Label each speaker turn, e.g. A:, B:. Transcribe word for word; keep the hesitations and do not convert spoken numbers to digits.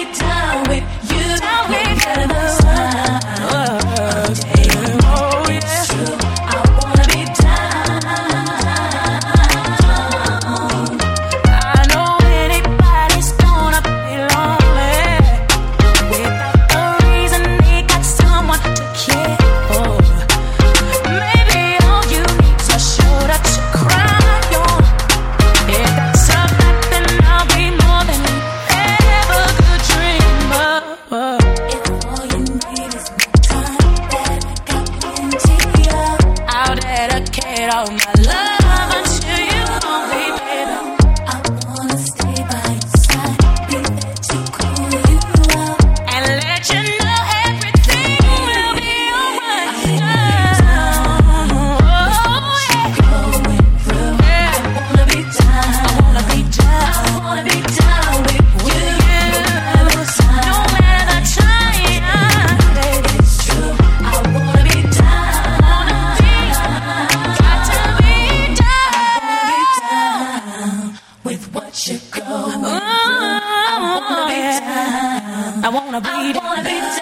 A: All my love until you want me, baby. I wanna stay by your side, be there to cool you out, and let you know everything will be alright. Oh, yeah. Going through, yeah. I wanna be down, I wanna be down, I wanna be down with you. No matter the time, baby, it's true. I wanna be down, wanna be with what you go. Ooh, I wanna be down. I wanna be down.